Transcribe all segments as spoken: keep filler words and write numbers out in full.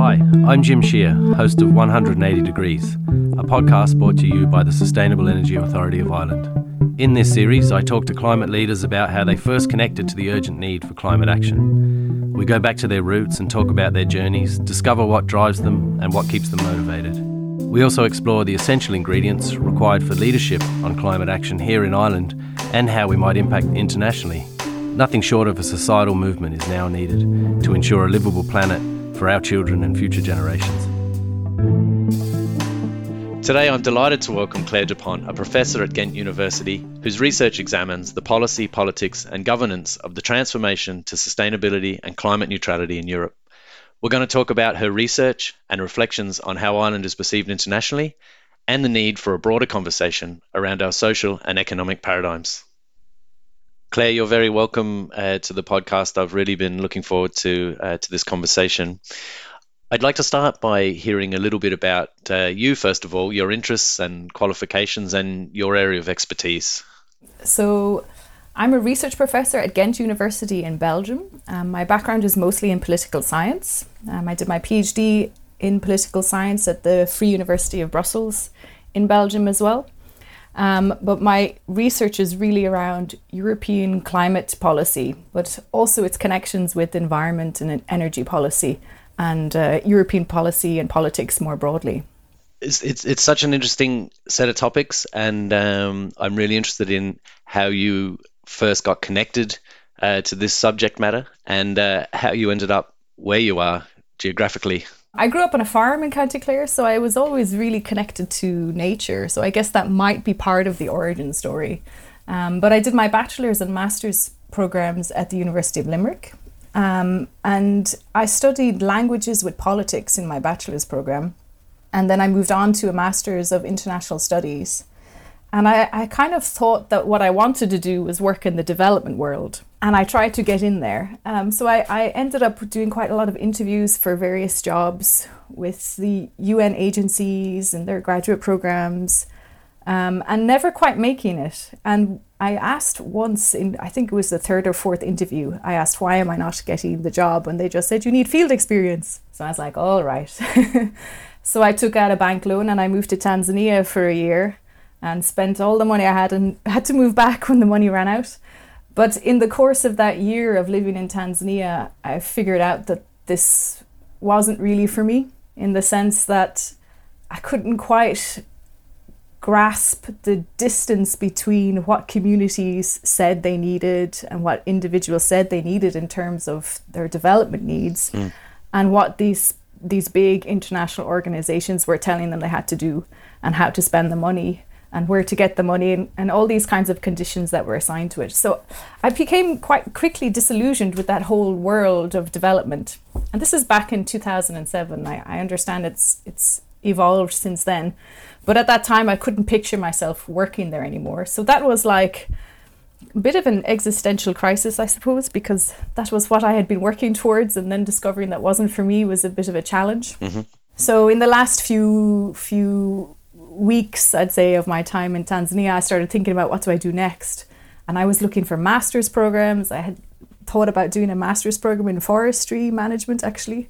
Hi, I'm Jim Shear, host of one hundred eighty degrees, a podcast brought to you by the Sustainable Energy Authority of Ireland. In this series, I talk to climate leaders about how they first connected to the urgent need for climate action. We go back to their roots and talk about their journeys, discover what drives them and what keeps them motivated. We also explore the essential ingredients required for leadership on climate action here in Ireland and how we might impact internationally. Nothing short of a societal movement is now needed to ensure a livable planet for our children and future generations. Today I'm delighted to welcome Claire Dupont, a professor at Ghent University whose research examines the policy, politics and governance of the transformation to sustainability and climate neutrality in Europe. We're going to talk about her research and reflections on how Ireland is perceived internationally and the need for a broader conversation around our social and economic paradigms. Claire, you're very welcome uh, to the podcast. I've really been looking forward to uh, to this conversation. I'd like to start by hearing a little bit about uh, you, first of all, your interests and qualifications and your area of expertise. So I'm a research professor at Ghent University in Belgium. Um, my background is mostly in political science. Um, I did my PhD in political science at the Free University of Brussels in Belgium as well. Um, but my research is really around European climate policy, but also its connections with environment and energy policy and uh, European policy and politics more broadly. It's, it's it's such an interesting set of topics, and um, I'm really interested in how you first got connected uh, to this subject matter and uh, how you ended up where you are geographically. I grew up on a farm in County Clare, so I was always really connected to nature. So I guess that might be part of the origin story. Um, but I did my bachelor's and master's programs at the University of Limerick. Um, and I studied languages with politics in my bachelor's program. And then I moved on to a master's of international studies. And I, I kind of thought that what I wanted to do was work in the development world. And I tried to get in there. Um, so I, I ended up doing quite a lot of interviews for various jobs with the U N agencies and their graduate programs, um, and never quite making it. And I asked once, in I think it was the third or fourth interview, I asked, why am I not getting the job? And they just said, you need field experience. So I was like, all right. So I took out a bank loan and I moved to Tanzania for a year and spent all the money I had and had to move back when the money ran out. But in the course of that year of living in Tanzania, I figured out that this wasn't really for me, in the sense that I couldn't quite grasp the distance between what communities said they needed and what individuals said they needed in terms of their development needs, mm. and what these these big international organizations were telling them they had to do and how to spend the money and where to get the money and, and all these kinds of conditions that were assigned to it. So I became quite quickly disillusioned with that whole world of development. And this is back in two thousand seven. I, I understand it's it's evolved since then. But at that time, I couldn't picture myself working there anymore. So that was like a bit of an existential crisis, I suppose, because that was what I had been working towards, and then discovering that wasn't for me was a bit of a challenge. Mm-hmm. So in the last few few weeks, I'd say, of my time in Tanzania, I started thinking about what do I do next. And I was looking for master's programs. I had thought about doing a master's program in forestry management, actually.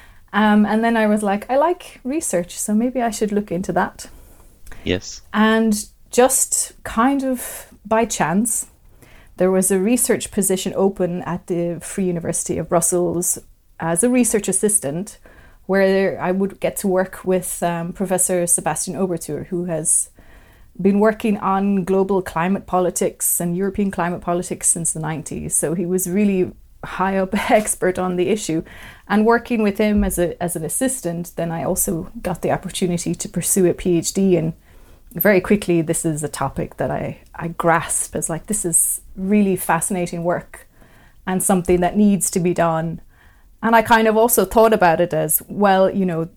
Um, and then I was like, I like research, so maybe I should look into that. Yes. And just kind of by chance, there was a research position open at the Free University of Brussels as a research assistant, where I would get to work with um, Professor Sebastian Oberthür, who has been working on global climate politics and European climate politics since the nineties. So he was really high up expert on the issue. And working with him as a as an assistant, then I also got the opportunity to pursue a PhD. And very quickly, this is a topic that I, I grasp as like, this is really fascinating work and something that needs to be done. And I kind of also thought about it as, well, you know,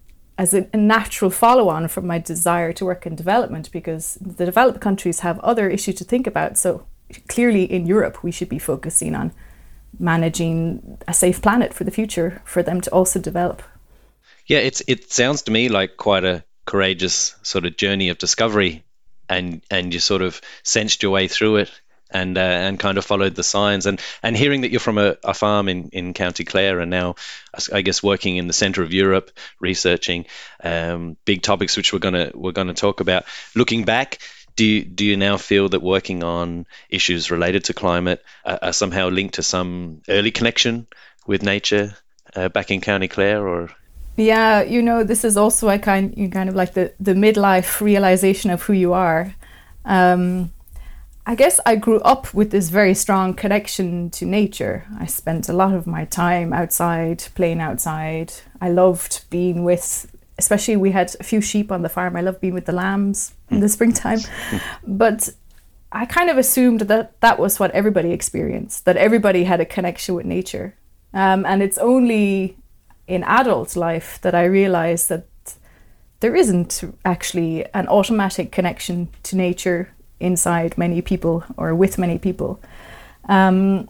as a, a natural follow-on from my desire to work in development, because the developed countries have other issues to think about. So clearly in Europe, we should be focusing on managing a safe planet for the future for them to also develop. Yeah, it's it sounds to me like quite a courageous sort of journey of discovery, and and you sort of sensed your way through it and uh, and kind of followed the signs. And and hearing that you're from a, a farm in, in County Clare and now, I guess, working in the centre of Europe, researching um, big topics which we're gonna we're gonna talk about. Looking back, do you, do you now feel that working on issues related to climate uh, are somehow linked to some early connection with nature uh, back in County Clare, or? Yeah, you know, this is also a kind, you kind of like the, the midlife realization of who you are. Um, I guess I grew up with this very strong connection to nature. I spent a lot of my time outside, playing outside. I loved being with, especially we had a few sheep on the farm. I loved being with the lambs in the springtime. But I kind of assumed that that was what everybody experienced, that everybody had a connection with nature. Um, and it's only in adult life that I realized that there isn't actually an automatic connection to nature inside many people or with many people. Um,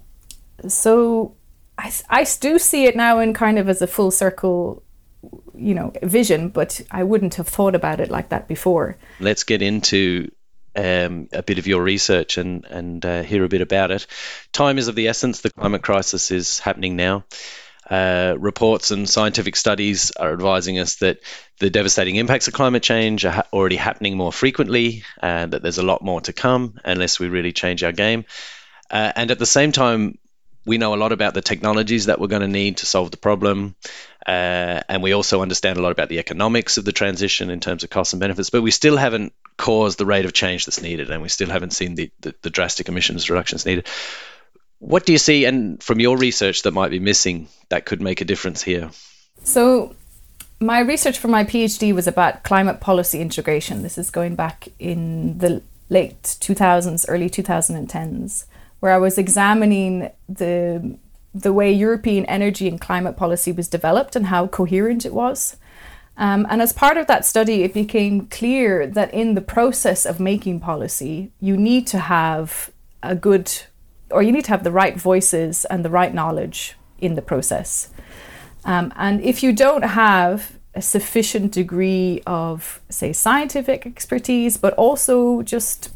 so I, I do see it now in kind of as a full circle, you know, vision, but I wouldn't have thought about it like that before. Let's get into um, a bit of your research and, and uh, hear a bit about it. Time is of the essence. The climate crisis is happening now. Uh, reports and scientific studies are advising us that the devastating impacts of climate change are ha- already happening more frequently, and that there's a lot more to come unless we really change our game. Uh, and at the same time, we know a lot about the technologies that we're going to need to solve the problem. Uh, and we also understand a lot about the economics of the transition in terms of costs and benefits, but we still haven't caused the rate of change that's needed, and we still haven't seen the, the, the drastic emissions reductions needed. What do you see, and from your research, that might be missing that could make a difference here? So my research for my PhD was about climate policy integration. This is going back in the late two thousands, early twenty tens, where I was examining the the way European energy and climate policy was developed and how coherent it was. Um, and as part of that study, it became clear that in the process of making policy, you need to have a good, or you need to have the right voices and the right knowledge in the process. Um, and if you don't have a sufficient degree of, say, scientific expertise, but also just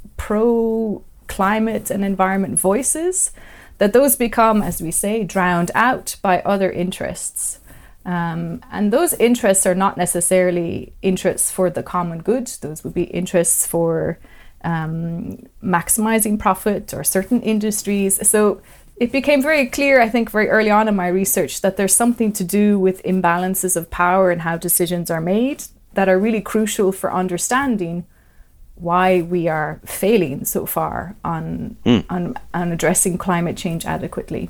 pro-climate and environment voices, that those become, as we say, drowned out by other interests. Um, and those interests are not necessarily interests for the common good. Those would be interests for um, maximizing profit or certain industries. So it became very clear, I think, very early on in my research that there's something to do with imbalances of power and how decisions are made that are really crucial for understanding why we are failing so far on, mm. on, on addressing climate change adequately.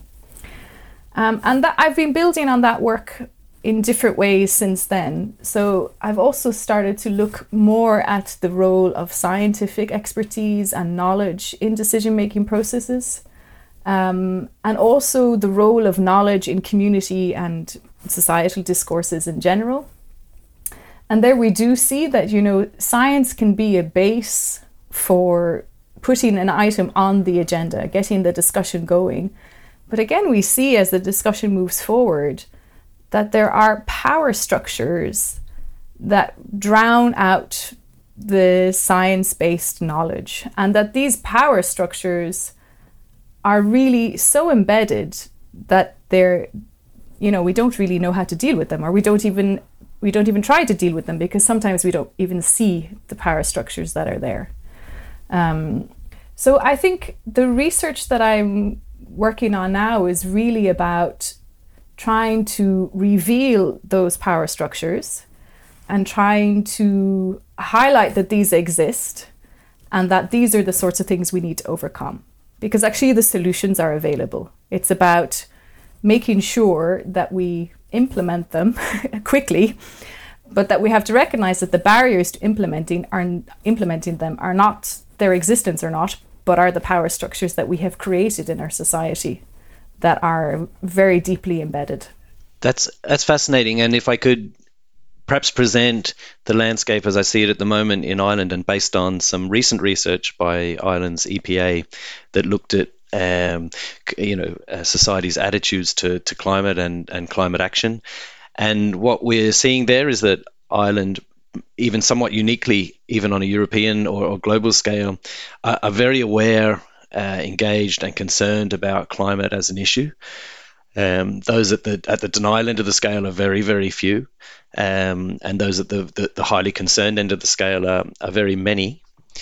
Um, and that I've been building on that work in different ways since then. So I've also started to look more at the role of scientific expertise and knowledge in decision-making processes, um, and also the role of knowledge in community and societal discourses in general. And there we do see that, you know, science can be a base for putting an item on the agenda, getting the discussion going. But again, we see as the discussion moves forward that there are power structures that drown out the science-based knowledge, and that these power structures are really so embedded that they're, you know, we don't really know how to deal with them, or we don't even we don't even try to deal with them because sometimes we don't even see the power structures that are there. Um, so I think the research that I'm working on now is really about trying to reveal those power structures and trying to highlight that these exist and that these are the sorts of things we need to overcome. Because actually the solutions are available. It's about making sure that we implement them quickly, but that we have to recognize that the barriers to implementing are implementing them are not their existence or not, but are the power structures that we have created in our society that are very deeply embedded. That's that's fascinating. And if I could perhaps present the landscape as I see it at the moment in Ireland, and based on some recent research by Ireland's E P A that looked at um, you know uh, society's attitudes to, to climate and, and climate action. And what we're seeing there is that Ireland, even somewhat uniquely, even on a European or, or global scale, are, are very aware uh, engaged and concerned about climate as an issue. Um, those at the at the denial end of the scale are very, very few, um, and those at the, the, the highly concerned end of the scale are, are very many.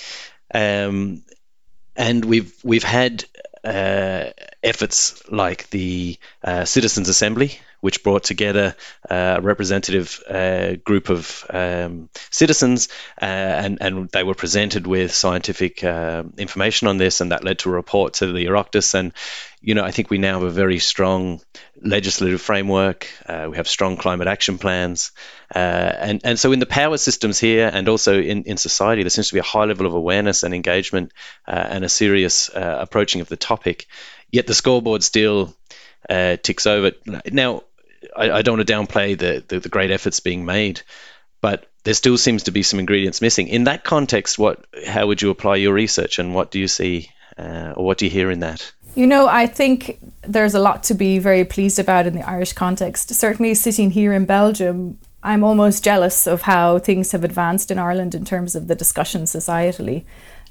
Um, and we've we've had uh, efforts like the uh, Citizens Assembly, which brought together uh, a representative uh, group of um, citizens, uh, and, and they were presented with scientific uh, information on this, and that led to a report to the Oireachtas. And, you know, I think we now have a very strong legislative framework. Uh, we have strong climate action plans. Uh, and, and so in the power systems here and also in, in society, there seems to be a high level of awareness and engagement uh, and a serious uh, approaching of the topic. Yet the scoreboard still uh, ticks over. Now, I, I don't want to downplay the, the, the great efforts being made, but there still seems to be some ingredients missing. In that context, what, how would you apply your research, and what do you see uh, or what do you hear in that? You know, I think there's a lot to be very pleased about in the Irish context. Certainly sitting here in Belgium, I'm almost jealous of how things have advanced in Ireland in terms of the discussion societally.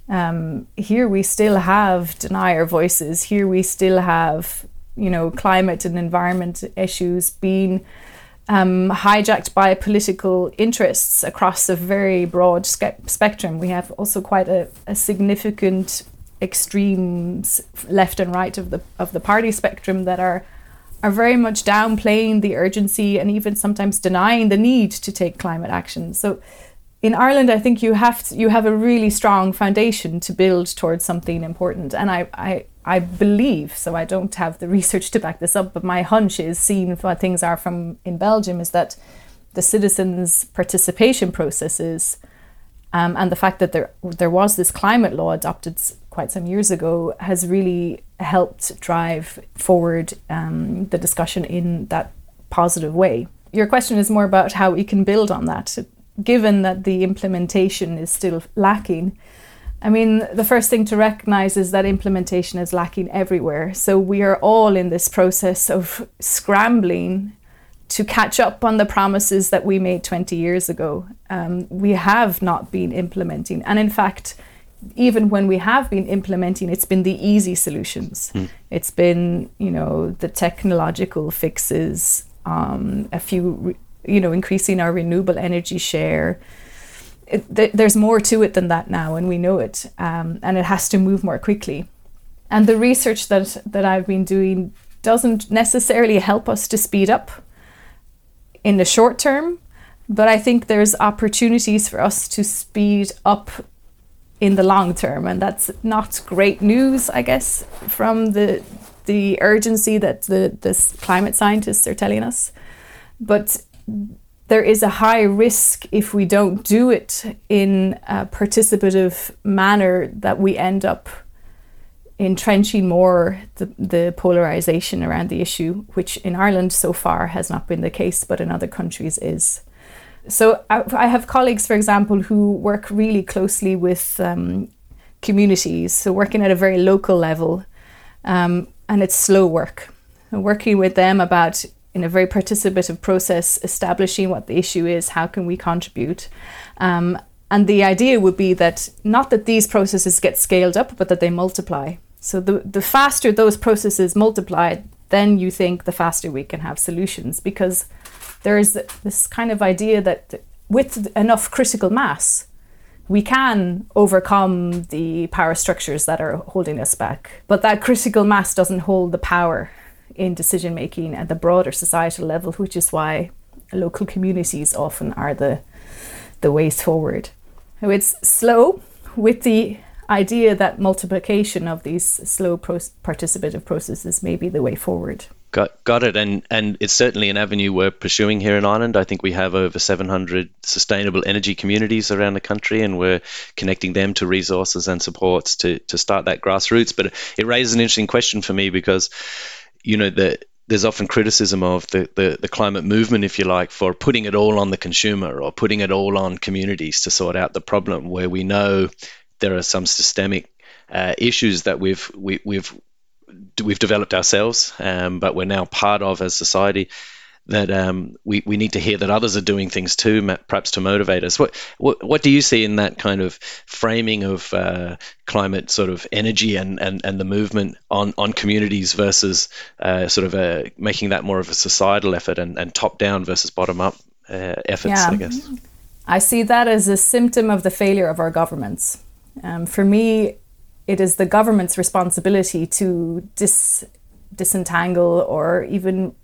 Um, here we still have denier voices. Here we still have, you know, climate and environment issues being um, hijacked by political interests across a very broad spe- spectrum. We have also quite a, a significant extremes left and right of the of the party spectrum that are are very much downplaying the urgency and even sometimes denying the need to take climate action. So in Ireland, I think you have to, you have a really strong foundation to build towards something important. And I, I I believe, so I don't have the research to back this up, but my hunch is, seeing what things are from in Belgium, is that the citizens' participation processes um, and the fact that there there was this climate law adopted quite some years ago has really helped drive forward um, the discussion in that positive way. Your question is more about how we can build on that, given that the implementation is still lacking. I mean, the first thing to recognize is that implementation is lacking everywhere. So we are all in this process of scrambling to catch up on the promises that we made twenty years ago. Um, we have not been implementing. And in fact, even when we have been implementing, it's been the easy solutions. Mm. It's been, you know, the technological fixes, um, a few, you know, increasing our renewable energy share. It, th- there's more to it than that now, and we know it, um, and it has to move more quickly. And the research that that I've been doing doesn't necessarily help us to speed up in the short term, but I think there's opportunities for us to speed up in the long term, and that's not great news, I guess, from the the urgency that the the climate scientists are telling us. But there is a high risk if we don't do it in a participative manner that we end up entrenching more the, the polarization around the issue, which in Ireland so far has not been the case, but in other countries is. So I, I have colleagues, for example, who work really closely with um, communities, so working at a very local level, um, and it's slow work. And working with them about, in a very participative process, establishing what the issue is, how can we contribute. Um, and the idea would be that not that these processes get scaled up, but that they multiply. So the, the faster those processes multiply, then you think the faster we can have solutions, because there is this kind of idea that with enough critical mass, we can overcome the power structures that are holding us back. But that critical mass doesn't hold the power in decision making at the broader societal level, which is why local communities often are the the ways forward. So it's slow, with the idea that multiplication of these slow pro- participative processes may be the way forward. Got got it, and and it's certainly an avenue we're pursuing here in Ireland. I think we have over seven hundred sustainable energy communities around the country, and we're connecting them to resources and supports to to start that grassroots. But it raises an interesting question for me, because, you know, the there's often criticism of the, the, the climate movement, if you like, for putting it all on the consumer or putting it all on communities to sort out the problem, where we know there are some systemic uh, issues that we've we, we've we've developed ourselves, um, but we're now part of as society. that um, we, we need to hear that others are doing things too, perhaps to motivate us. What what, what do you see in that kind of framing of uh, climate sort of energy and, and, and the movement on, on communities versus uh, sort of a, making that more of a societal effort and, and top-down versus bottom-up uh, efforts, yeah. I guess? I see that as a symptom of the failure of our governments. Um, for me, it is the government's responsibility to dis, disentangle or even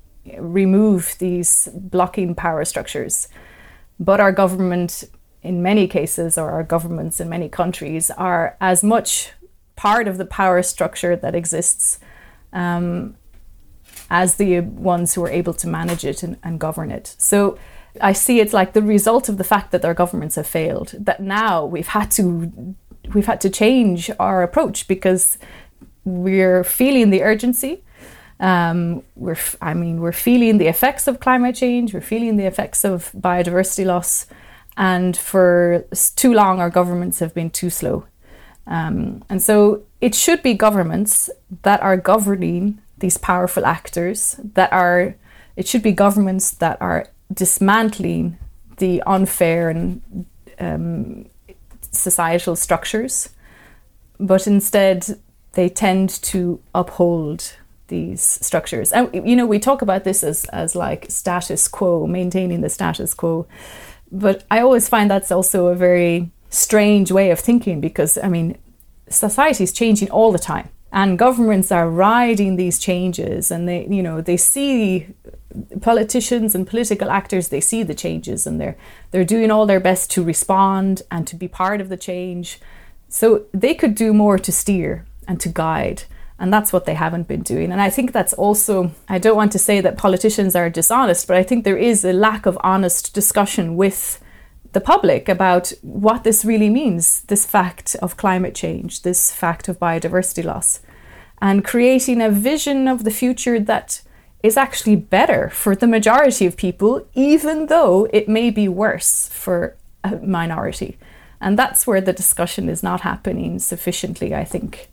remove these blocking power structures. But our government, in many cases, or our governments in many countries, are as much part of the power structure that exists um, as the ones who are able to manage it and, and govern it. So I see it's like the result of the fact that our governments have failed, that now we've had to we've had to change our approach because we're feeling the urgency. Um, we're, I mean, we're feeling the effects of climate change. We're feeling the effects of biodiversity loss, and for too long, our governments have been too slow. Um, and so, it should be governments that are governing these powerful actors. That are, it should be governments that are dismantling the unfair and um, societal structures, but instead they tend to uphold these structures. And you know, we talk about this as as like status quo, maintaining the status quo, but I always find that's also a very strange way of thinking, because I mean, society is changing all the time, and governments are riding these changes, and they, you know, they see politicians and political actors, they see the changes, and they're they're doing all their best to respond and to be part of the change. So they could do more to steer and to guide, and that's what they haven't been doing. And I think that's also, I don't want to say that politicians are dishonest, but I think there is a lack of honest discussion with the public about what this really means, this fact of climate change, this fact of biodiversity loss, and creating a vision of the future that is actually better for the majority of people, even though it may be worse for a minority. And that's where the discussion is not happening sufficiently, I think,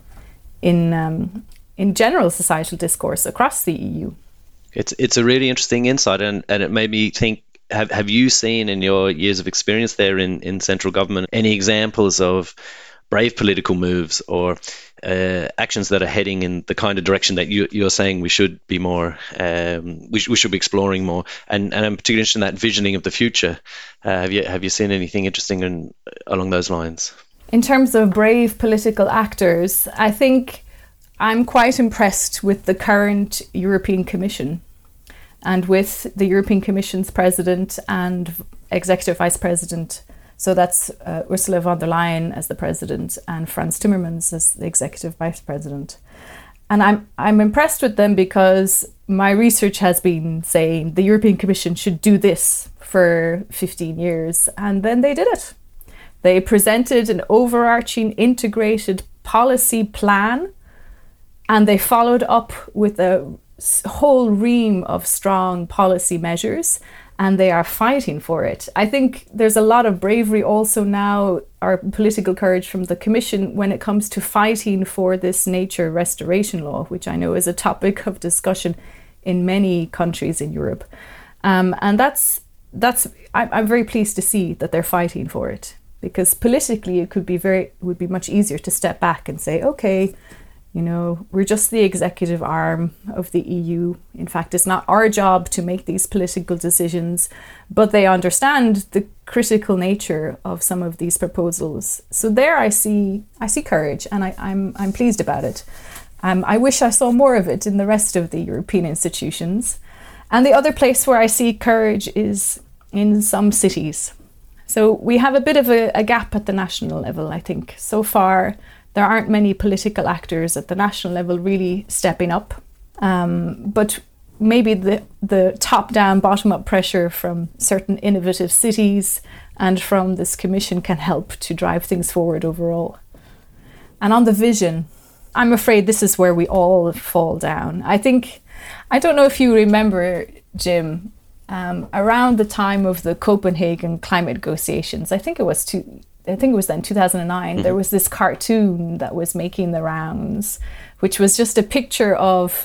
in um, in general societal discourse across the E U. It's it's a really interesting insight, and, and it made me think, have have you seen in your years of experience there in, in central government any examples of brave political moves or uh, actions that are heading in the kind of direction that you, you're saying we should be more, um, we, sh- we should be exploring more, and, and I'm particularly interested in that visioning of the future. Uh, have you have you seen anything interesting in, along those lines? In terms of brave political actors, I think I'm quite impressed with the current European Commission, and with the European Commission's president and executive vice president. So that's uh, Ursula von der Leyen as the president and Frans Timmermans as the executive vice president. And I'm I'm impressed with them because my research has been saying the European Commission should do this for fifteen years, and then they did it. They presented an overarching integrated policy plan, and they followed up with a whole ream of strong policy measures, and they are fighting for it. I think there's a lot of bravery also now, or political courage from the Commission when it comes to fighting for this nature restoration law, which I know is a topic of discussion in many countries in Europe. Um, and that's, that's I'm, I'm very pleased to see that they're fighting for it, because politically it could be very, it would be much easier to step back and say, okay, you know, we're just the executive arm of the E U. In fact, it's not our job to make these political decisions, but they understand the critical nature of some of these proposals. So there I see I see courage, and I, I'm I'm pleased about it. Um, I wish I saw more of it in the rest of the European institutions. And the other place where I see courage is in some cities. So we have a bit of a, a gap at the national level, I think. So far, there aren't many political actors at the national level really stepping up. Um, but maybe the, the top-down, bottom-up pressure from certain innovative cities and from this commission can help to drive things forward overall. And on the vision, I'm afraid this is where we all fall down. I think, I don't know if you remember, Jim, um, around the time of the Copenhagen climate negotiations, I think it was two, I think it was then two thousand nine, mm-hmm. There was this cartoon that was making the rounds, which was just a picture of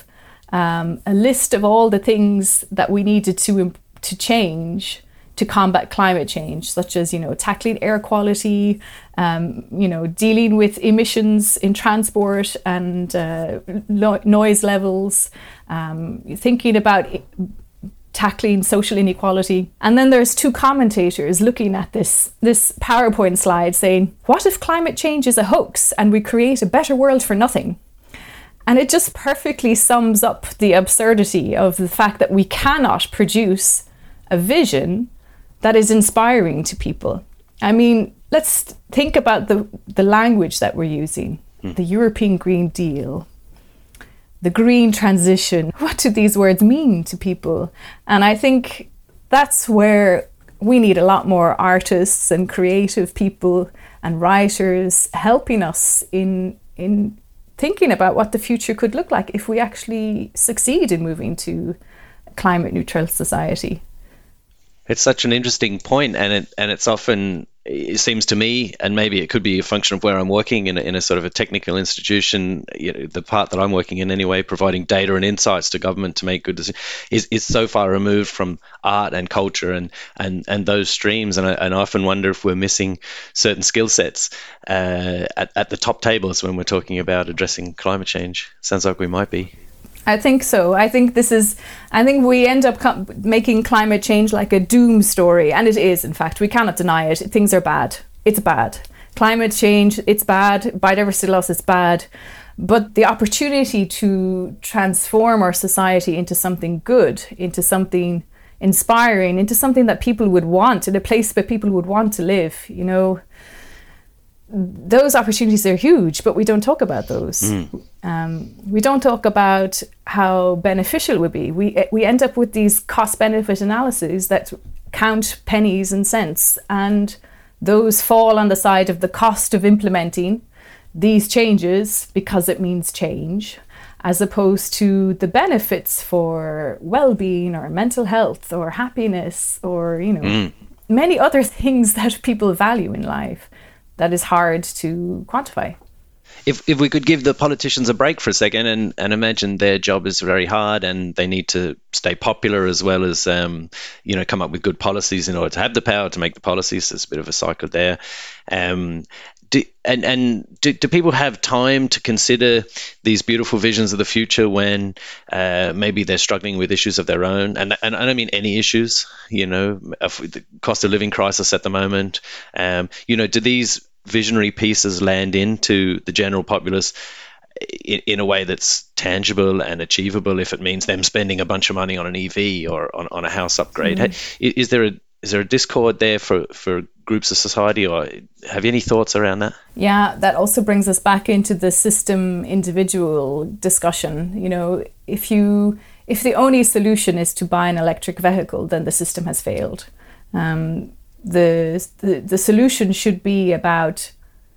um, a list of all the things that we needed to imp- to change to combat climate change, such as, you know, tackling air quality, um, you know, dealing with emissions in transport and uh, lo- noise levels, um, thinking about I- tackling social inequality. And then there's two commentators looking at this, this PowerPoint slide saying, what if climate change is a hoax and we create a better world for nothing? And it just perfectly sums up the absurdity of the fact that we cannot produce a vision that is inspiring to people. I mean, let's think about the, the language that we're using. Hmm. The European Green Deal, the green transition. What do these words mean to people? And I think that's where we need a lot more artists and creative people and writers helping us in, in thinking about what the future could look like if we actually succeed in moving to a climate neutral society. It's such an interesting point, and it and it's often, it seems to me, and maybe it could be a function of where I'm working in a, in a sort of a technical institution, you know, the part that I'm working in anyway, providing data and insights to government to make good decisions, is, is so far removed from art and culture and and, and those streams. And I, and I often wonder if we're missing certain skill sets uh, at, at the top tables when we're talking about addressing climate change. Sounds like we might be. I think so. I think this is, I think we end up com- making climate change like a doom story. And it is, in fact. We cannot deny it. Things are bad. It's bad. Climate change, it's bad. Biodiversity loss, it's bad. But the opportunity to transform our society into something good, into something inspiring, into something that people would want, in a place where people would want to live, you know, those opportunities are huge, but we don't talk about those. Mm. Um, we don't talk about how beneficial it would be. We we end up with these cost-benefit analyses that count pennies and cents, and those fall on the side of the cost of implementing these changes because it means change, as opposed to the benefits for well-being or mental health or happiness or, you know, mm. many other things that people value in life. That is hard to quantify. If if we could give the politicians a break for a second and, and imagine their job is very hard and they need to stay popular as well as, um, you know, come up with good policies in order to have the power to make the policies. There's a bit of a cycle there. Um, do, and and do, do people have time to consider these beautiful visions of the future when uh, maybe they're struggling with issues of their own? And, and I don't mean any issues, you know, the cost of living crisis at the moment. Um, you know, do these visionary pieces land into the general populace in, in a way that's tangible and achievable if it means them spending a bunch of money on an E V or on, on a house upgrade? Mm. Is there a is there a discord there for, for groups of society, or have you any thoughts around that? Yeah, that also brings us back into the system individual discussion. You know, if you if the only solution is to buy an electric vehicle, then the system has failed. Um, The, the the solution should be about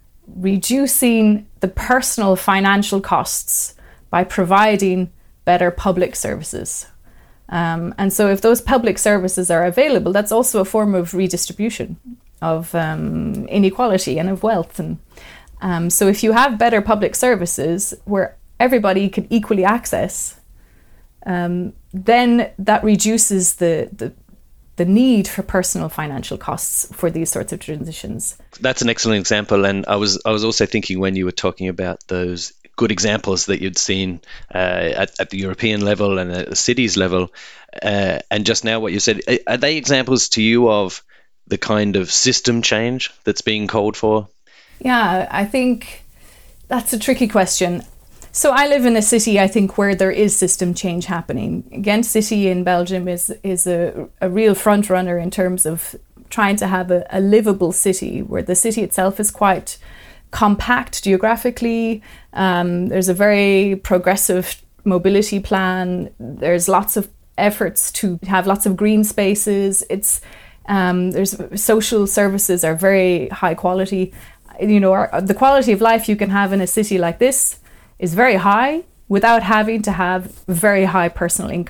reducing the personal financial costs by providing better public services. Um, and so if those public services are available, that's also a form of redistribution of um, inequality and of wealth. And um, so if you have better public services where everybody can equally access, um, then that reduces the, the the need for personal financial costs for these sorts of transitions. That's an excellent example. And I was I was also thinking when you were talking about those good examples that you'd seen uh, at, at the European level and at the cities level, uh, and just now what you said, are they examples to you of the kind of system change that's being called for? Yeah, I think that's a tricky question. So I live in a city, I think, where there is system change happening. Ghent City in Belgium is is a, a real front runner in terms of trying to have a, a livable city, where the city itself is quite compact geographically. Um, there's a very progressive mobility plan. There's lots of efforts to have lots of green spaces. It's um, there's social services are very high quality. You know, our, the quality of life you can have in a city like this is very high without having to have very high personal income.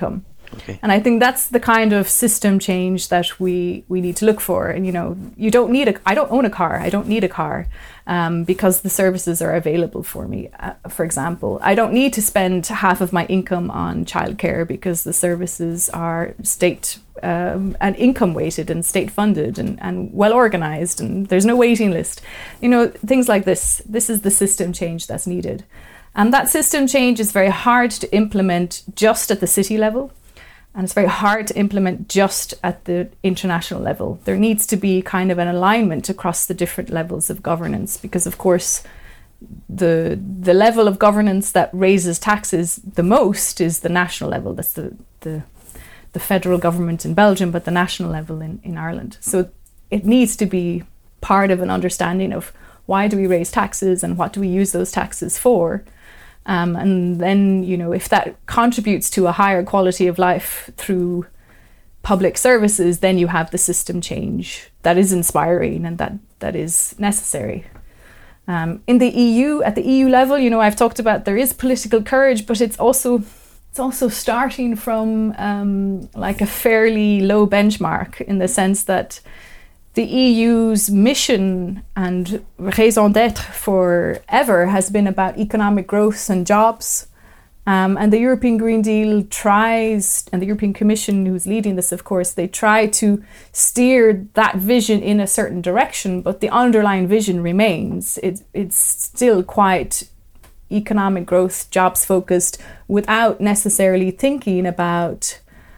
Okay. And I think that's the kind of system change that we, we need to look for. And, you know, you don't need a, I don't own a car. I don't need a car um, because the services are available for me. Uh, for example, I don't need to spend half of my income on childcare because the services are state um, and income weighted and state funded and, and well organized, and there's no waiting list. You know, things like this. This is the system change that's needed. And that system change is very hard to implement just at the city level. And it's very hard to implement just at the international level. There needs to be kind of an alignment across the different levels of governance, because of course the the level of governance that raises taxes the most is the national level. That's the the, the federal government in Belgium, but the national level in, in Ireland. So it needs to be part of an understanding of why do we raise taxes and what do we use those taxes for. Um, and then, you know, if that contributes to a higher quality of life through public services, then you have the system change that is inspiring and that, that is necessary. Um, in the E U, at the E U level, you know, I've talked about there is political courage, but it's also it's also starting from um, like a fairly low benchmark, in the sense that the E U's mission and raison d'être forever has been about economic growth and jobs. Um, and the European Green Deal tries, and the European Commission, who's leading this, of course, they try to steer that vision in a certain direction, but the underlying vision remains. It, it's still quite economic growth, jobs focused, without necessarily thinking about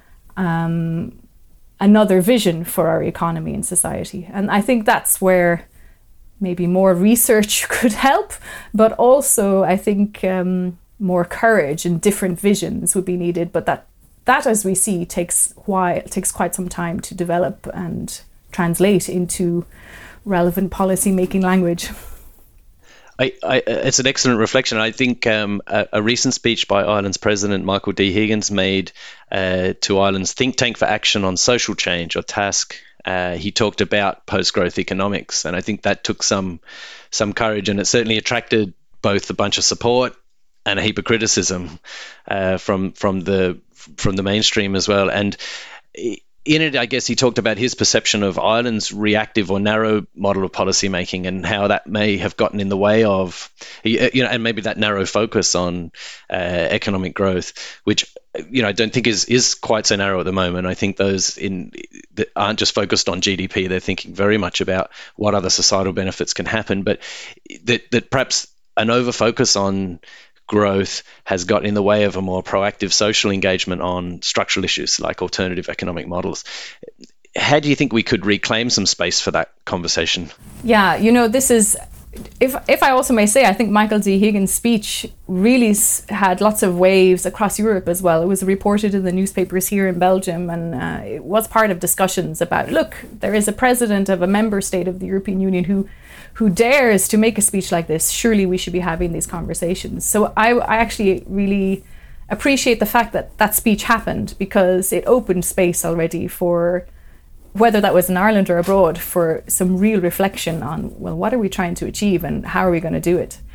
um, another vision for our economy and society. And I think that's where maybe more research could help, but also I think um, more courage and different visions would be needed. But that, that as we see, takes while, takes quite some time to develop and translate into relevant policy-making language. I, I, it's an excellent reflection. I think um, a, a recent speech by Ireland's President, Michael D. Higgins, made uh, to Ireland's Think Tank for Action on Social Change, or TASC. Uh, he talked about post-growth economics, and I think that took some some courage, and it certainly attracted both a bunch of support and a heap of criticism uh, from from the from the mainstream as well. And in it, I guess he talked about his perception of Ireland's reactive or narrow model of policy making, and how that may have gotten in the way of, you know, and maybe that narrow focus on uh, economic growth, which, you know, I don't think is is quite so narrow at the moment. I think those in that aren't just focused on G D P; they're thinking very much about what other societal benefits can happen. But that that perhaps an over focus on growth has got in the way of a more proactive social engagement on structural issues like alternative economic models. How do you think we could reclaim some space for that conversation? Yeah, you know, this is, if if I also may say, I think Michael D. Higgins' speech really had lots of waves across Europe as well. It was reported in the newspapers here in Belgium, and uh, it was part of discussions about, look, there is a president of a member state of the European Union who who dares to make a speech like this. Surely we should be having these conversations. So I, I actually really appreciate the fact that that speech happened, because it opened space already for, whether that was in Ireland or abroad, for some real reflection on, well, what are we trying to achieve and how are we going to do it?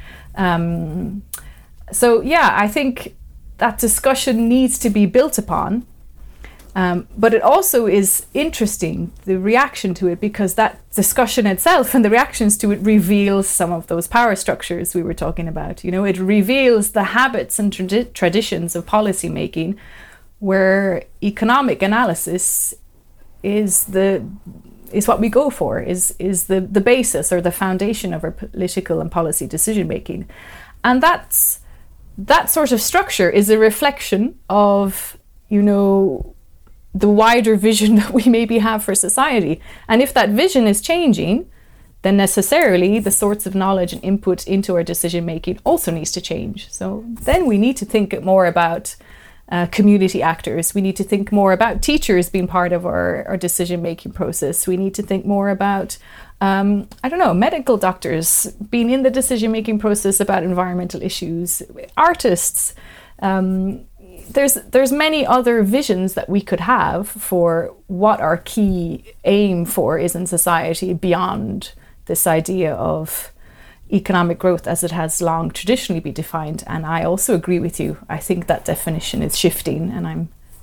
Um, so yeah, I think that discussion needs to be built upon. Um, but it also is interesting, the reaction to it, because that discussion itself and the reactions to it reveals some of those power structures we were talking about. You know, it reveals the habits and trad- traditions of policy making, where economic analysis is the is what we go for, is is the, the basis or the foundation of our political and policy decision making. And that's that sort of structure is a reflection of, you know, the wider vision that we maybe have for society. And if that vision is changing, then necessarily the sorts of knowledge and input into our decision making also needs to change. So then we need to think more about uh, community actors. We need to think more about teachers being part of our, our decision making process. We need to think more about, um, I don't know, medical doctors being in the decision making process about environmental issues, artists. Um, There's there's many other visions that we could have for what our key aim for is in society, beyond this idea of economic growth as it has long traditionally been defined. And I also agree with you. I think that definition is shifting, and I'm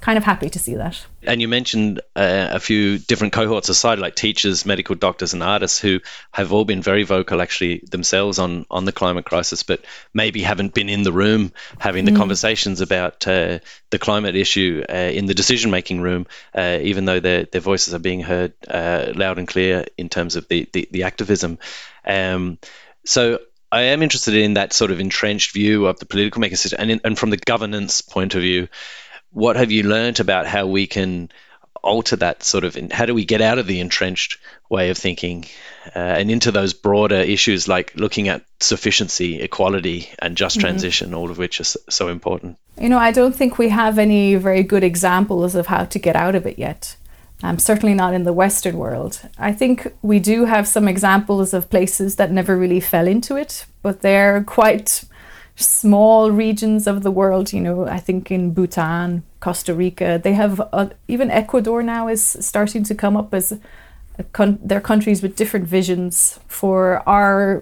kind of happy to see that. And you mentioned uh, a few different cohorts of society, like teachers, medical doctors, and artists, who have all been very vocal actually themselves on, on the climate crisis, but maybe haven't been in the room having the mm. conversations about uh, the climate issue uh, in the decision-making room, uh, even though their their voices are being heard uh, loud and clear in terms of the, the, the activism. Um, so I am interested in that sort of entrenched view of the political making system, and, in, and from the governance point of view, what have you learned about how we can alter that sort of, how do we get out of the entrenched way of thinking uh, and into those broader issues like looking at sufficiency, equality, and just transition, mm-hmm. all of which are so important? You know, I don't think we have any very good examples of how to get out of it yet. Um, certainly not in the Western world. I think we do have some examples of places that never really fell into it, but they're quite small regions of the world. You know, I think in Bhutan, Costa Rica, they have, uh, even Ecuador now is starting to come up as a con- they're countries with different visions for our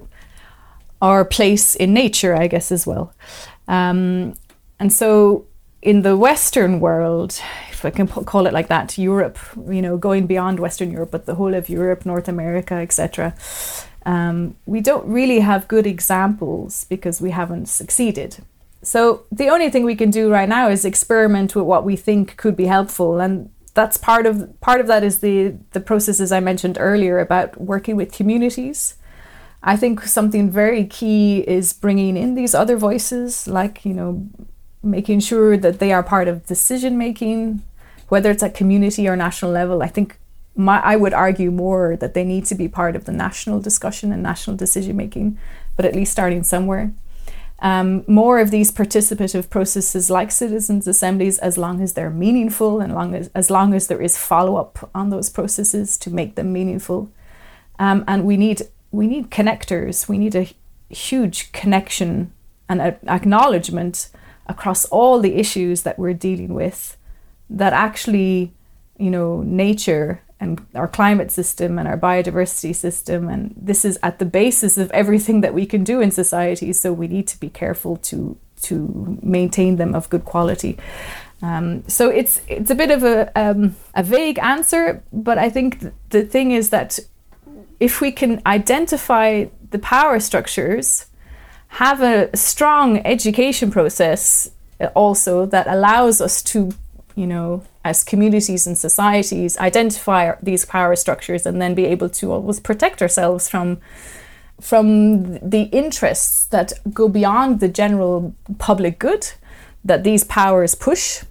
our place in nature, I guess, as well. Um, and so in the Western world, if I can p- call it like that, Europe, you know, going beyond Western Europe, but the whole of Europe, North America, et cetera, um, we don't really have good examples because we haven't succeeded. So the only thing we can do right now is experiment with what we think could be helpful, and that's part of part of that is the the processes I mentioned earlier about working with communities. I think something very key is bringing in these other voices, like, you know, making sure that they are part of decision making, whether it's at community or national level. I think my, I would argue more that they need to be part of the national discussion and national decision making, but at least starting somewhere. Um, more of these participative processes like citizens' assemblies, as long as they're meaningful and long as, as long as there is follow-up on those processes to make them meaningful. Um, and we need we need connectors. We need a huge connection and a, acknowledgement across all the issues that we're dealing with, that actually, you know, nature and our climate system and our biodiversity system, and this is at the basis of everything that we can do in society, so we need to be careful to to maintain them of good quality. Um, so it's it's a bit of a um, a vague answer, but I think th- the thing is that if we can identify the power structures, have a strong education process also that allows us to, you know, as communities and societies, identify these power structures and then be able to always protect ourselves from from the interests that go beyond the general public good that these powers push,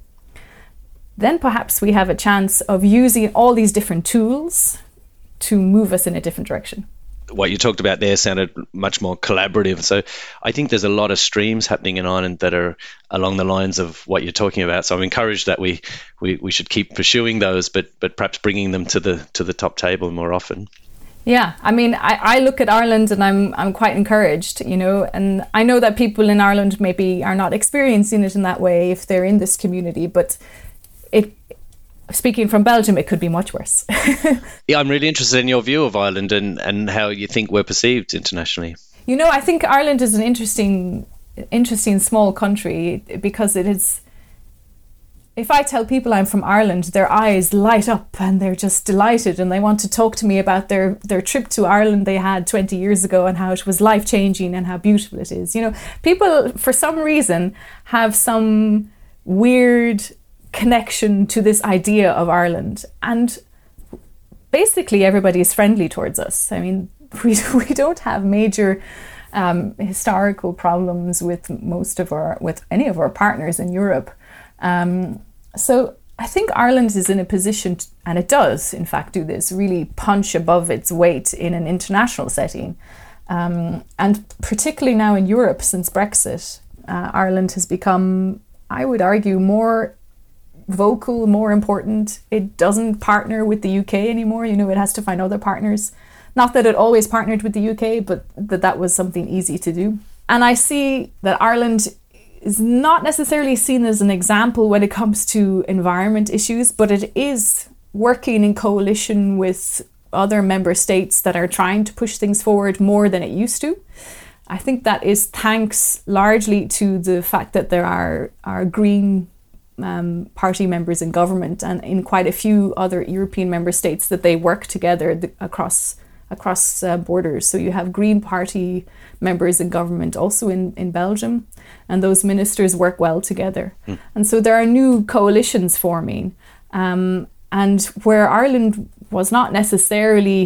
then perhaps we have a chance of using all these different tools to move us in a different direction. What you talked about there sounded much more collaborative. So I think there's a lot of streams happening in Ireland that are along the lines of what you're talking about. So I'm encouraged that we, we, we should keep pursuing those, but but perhaps bringing them to the to the top table more often. Yeah, I mean, I, I look at Ireland and I'm I'm quite encouraged, you know, and I know that people in Ireland maybe are not experiencing it in that way if they're in this community, but it. Speaking from Belgium, it could be much worse. Yeah, I'm really interested in your view of Ireland and, and how you think we're perceived internationally. You know, I think Ireland is an interesting, interesting small country because it is. If I tell people I'm from Ireland, their eyes light up and they're just delighted and they want to talk to me about their, their trip to Ireland they had twenty years ago and how it was life-changing and how beautiful it is. You know, people, for some reason, have some weird connection to this idea of Ireland, and basically everybody is friendly towards us. I mean, we we don't have major um, historical problems with most of our with any of our partners in Europe. Um, so I think Ireland is in a position, to, and it does in fact do this, really punch above its weight in an international setting, um, and particularly now in Europe since Brexit, uh, Ireland has become, I would argue, more vocal, more important. It doesn't partner with the U K anymore. You know, it has to find other partners. Not that it always partnered with the U K, but that that was something easy to do. And I see that Ireland is not necessarily seen as an example when it comes to environment issues, but it is working in coalition with other member states that are trying to push things forward more than it used to. I think that is thanks largely to the fact that there are, are green um, party members in government, and in quite a few other European member states that they work together th- across across uh, borders. So you have Green Party members in government also in, in Belgium, and those ministers work well together. Mm. And so there are new coalitions forming. Um, and where Ireland was not necessarily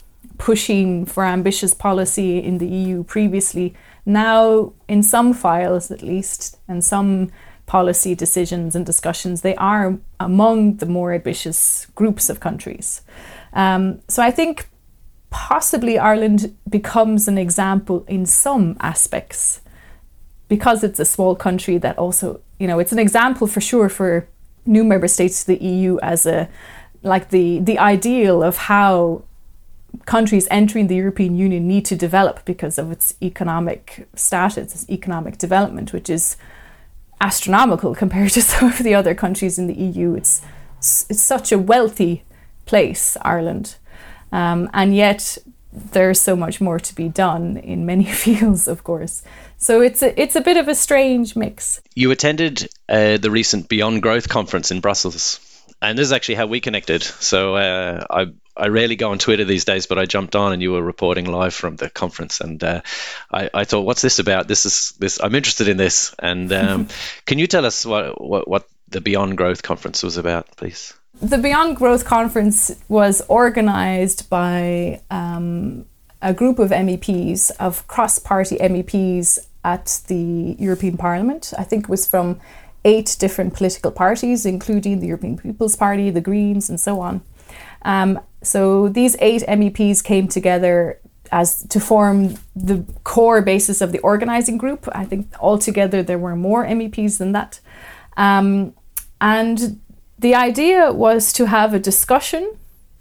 pushing for ambitious policy in the E U previously, now in some files at least, and some policy decisions and discussions, they are among the more ambitious groups of countries. Um, so I think possibly Ireland becomes an example in some aspects, because it's a small country that also, you know, it's an example for sure for new member states to the E U as a, like the, the ideal of how countries entering the European Union need to develop because of its economic status, its economic development, which is astronomical compared to some of the other countries in the E U. It's, it's such a wealthy place, Ireland. Um, and yet there's so much more to be done in many fields, of course. So it's a, it's a bit of a strange mix. You attended uh, the recent Beyond Growth conference in Brussels, and this is actually how we connected. So uh, I I rarely go on Twitter these days, but I jumped on and you were reporting live from the conference, and uh, I, I thought, what's this about? This is this. I'm interested in this. And um, can you tell us what, what what the Beyond Growth conference was about, please? The Beyond Growth conference was organised by um, a group of M E Ps, of cross-party M E Ps at the European Parliament. I think it was from eight different political parties, including the European People's Party, the Greens, and so on. Um, so these eight M E Ps came together as to form the core basis of the organising group. I think altogether there were more M E Ps than that. Um, and the idea was to have a discussion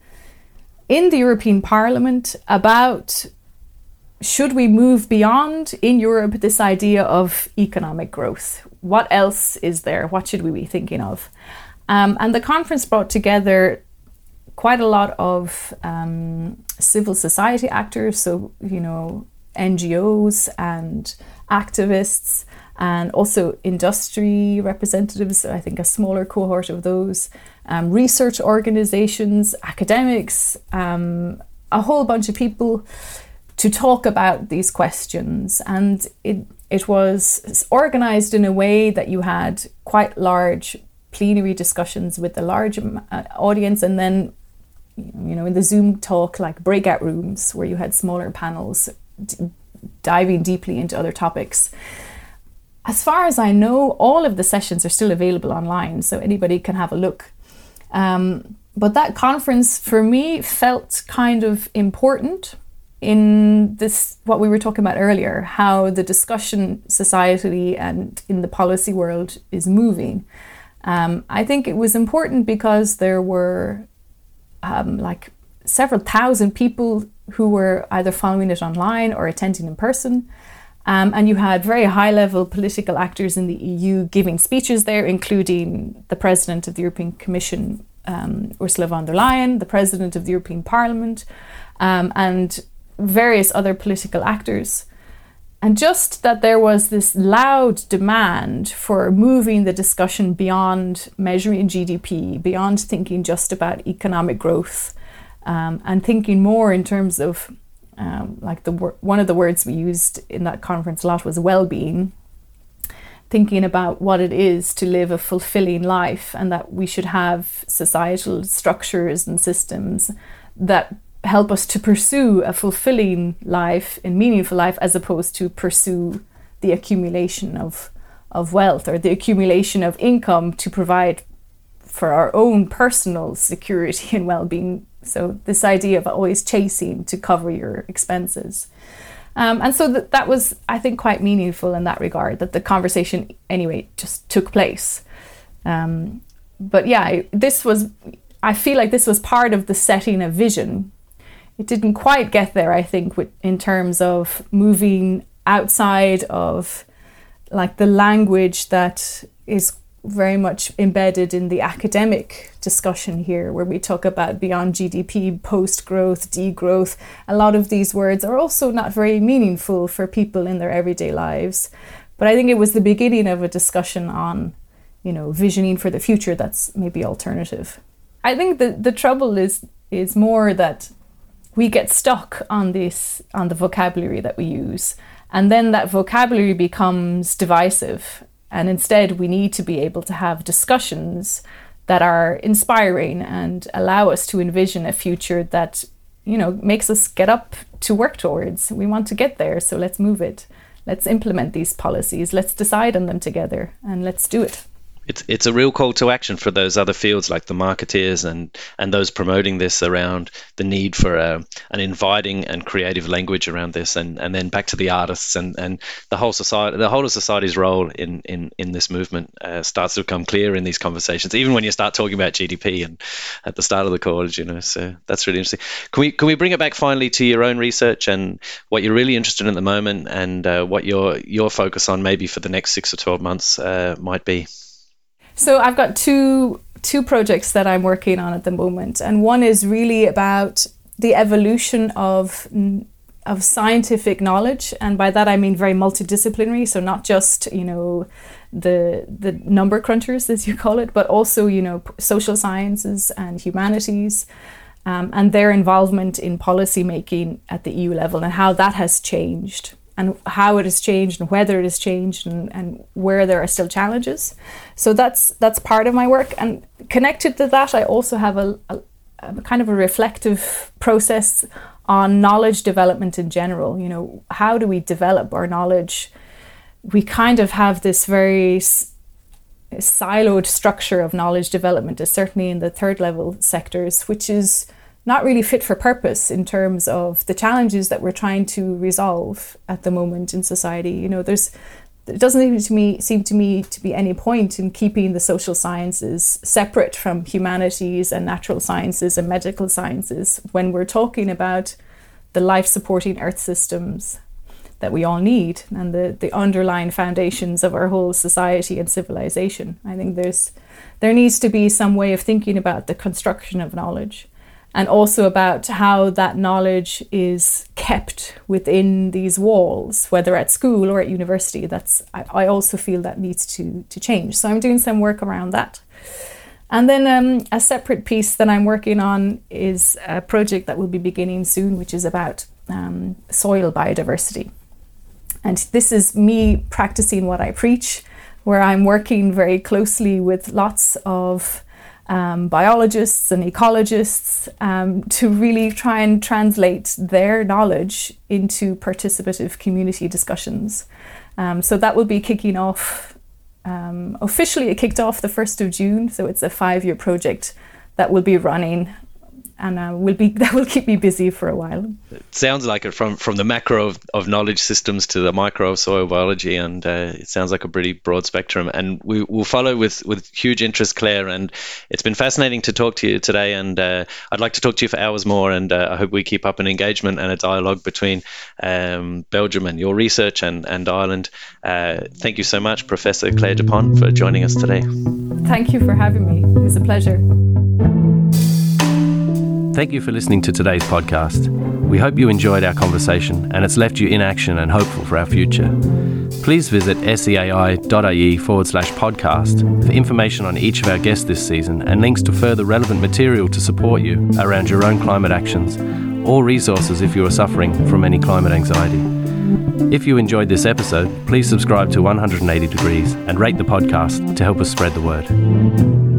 in the European Parliament about, should we move beyond in Europe this idea of economic growth? What else is there? What should we be thinking of? Um, and the conference brought together quite a lot of um, civil society actors, so, you know, N G Os and activists, and also industry representatives, I think a smaller cohort of those, um, research organizations, academics, um, a whole bunch of people to talk about these questions. And it, it was organized in a way that you had quite large plenary discussions with a large uh, audience, and then, you know, in the Zoom talk, like breakout rooms where you had smaller panels d- diving deeply into other topics. As far as I know, all of the sessions are still available online, so anybody can have a look. Um, but that conference for me felt kind of important in this, what we were talking about earlier, how the discussion societally and in the policy world is moving. Um, I think it was important because there were um, like several thousand people who were either following it online or attending in person. Um, and you had very high-level political actors in the E U giving speeches there, including the President of the European Commission, um, Ursula von der Leyen, the President of the European Parliament, um, and various other political actors. And just that there was this loud demand for moving the discussion beyond measuring G D P, beyond thinking just about economic growth, um, and thinking more in terms of Um, like the wor- one of the words we used in that conference a lot was well-being, thinking about what it is to live a fulfilling life, and that we should have societal structures and systems that help us to pursue a fulfilling life and meaningful life, as opposed to pursue the accumulation of, of wealth or the accumulation of income to provide for our own personal security and well-being. So this idea of always chasing to cover your expenses. Um, and so that, that was, I think, quite meaningful in that regard, that the conversation, anyway, just took place. Um, but yeah, this was, I feel like this was part of the setting of vision. It didn't quite get there, I think, with, in terms of moving outside of like the language that is very much embedded in the academic discussion here, where we talk about beyond G D P, post-growth, degrowth. A lot of these words are also not very meaningful for people in their everyday lives. But I think it was the beginning of a discussion on you know, visioning for the future that's maybe alternative. I think the, the trouble is is more that we get stuck on this, on the vocabulary that we use, and then that vocabulary becomes divisive. And instead, we need to be able to have discussions that are inspiring and allow us to envision a future that, you know, makes us get up to work towards. We want to get there, so let's move it. Let's implement these policies. Let's decide on them together, and let's do it. It's it's a real call to action for those other fields like the marketeers and, and those promoting this around the need for a, an inviting and creative language around this, and, and then back to the artists and, and the whole society, the whole of society's role in, in, in this movement uh, starts to become clear in these conversations, even when you start talking about G D P and at the start of the college, you know. So that's really interesting. Can we can we bring it back finally to your own research and what you're really interested in at the moment, and uh, what your your focus on maybe for the next six or twelve months uh, might be? So I've got two two projects that I'm working on at the moment, and one is really about the evolution of of scientific knowledge, and by that I mean very multidisciplinary. So not just, you know, the the number crunchers, as you call it, but also, you know, social sciences and humanities, um, and their involvement in policy making at the E U level, and how that has changed, and how it has changed, and whether it has changed, and, and where there are still challenges. So that's that's part of my work. And connected to that, I also have a, a, a kind of a reflective process on knowledge development in general. You know, how do we develop our knowledge? We kind of have this very s- siloed structure of knowledge development, certainly in the third level sectors, which is not really fit for purpose in terms of the challenges that we're trying to resolve at the moment in society. You know, there's it doesn't seem to me seem to me to be any point in keeping the social sciences separate from humanities and natural sciences and medical sciences when we're talking about the life-supporting earth systems that we all need, and the, the underlying foundations of our whole society and civilization. I think there's there needs to be some way of thinking about the construction of knowledge, and also about how that knowledge is kept within these walls, whether at school or at university. That's I, I also feel that needs to, to change. So I'm doing some work around that. And then um, a separate piece that I'm working on is a project that will be beginning soon, which is about um, soil biodiversity. And this is me practicing what I preach, where I'm working very closely with lots of Um, biologists and ecologists um, to really try and translate their knowledge into participative community discussions. Um, so that will be kicking off, um, officially it kicked off the first of June, so it's a five-year project that will be running, and uh, will be that will keep me busy for a while. It sounds like it from, from the macro of, of knowledge systems to the micro of soil biology, and uh, it sounds like a pretty broad spectrum. And we will follow with, with huge interest, Claire, and it's been fascinating to talk to you today, and uh, I'd like to talk to you for hours more, and uh, I hope we keep up an engagement and a dialogue between um, Belgium and your research and, and Ireland. Uh, thank you so much, Professor Claire Dupont, for joining us today. Thank you for having me. It was a pleasure. Thank you for listening to today's podcast. We hope you enjoyed our conversation and it's left you in action and hopeful for our future. Please visit seai.ie forward slash podcast for information on each of our guests this season and links to further relevant material to support you around your own climate actions, or resources if you are suffering from any climate anxiety. If you enjoyed this episode, please subscribe to one hundred eighty degrees and rate the podcast to help us spread the word.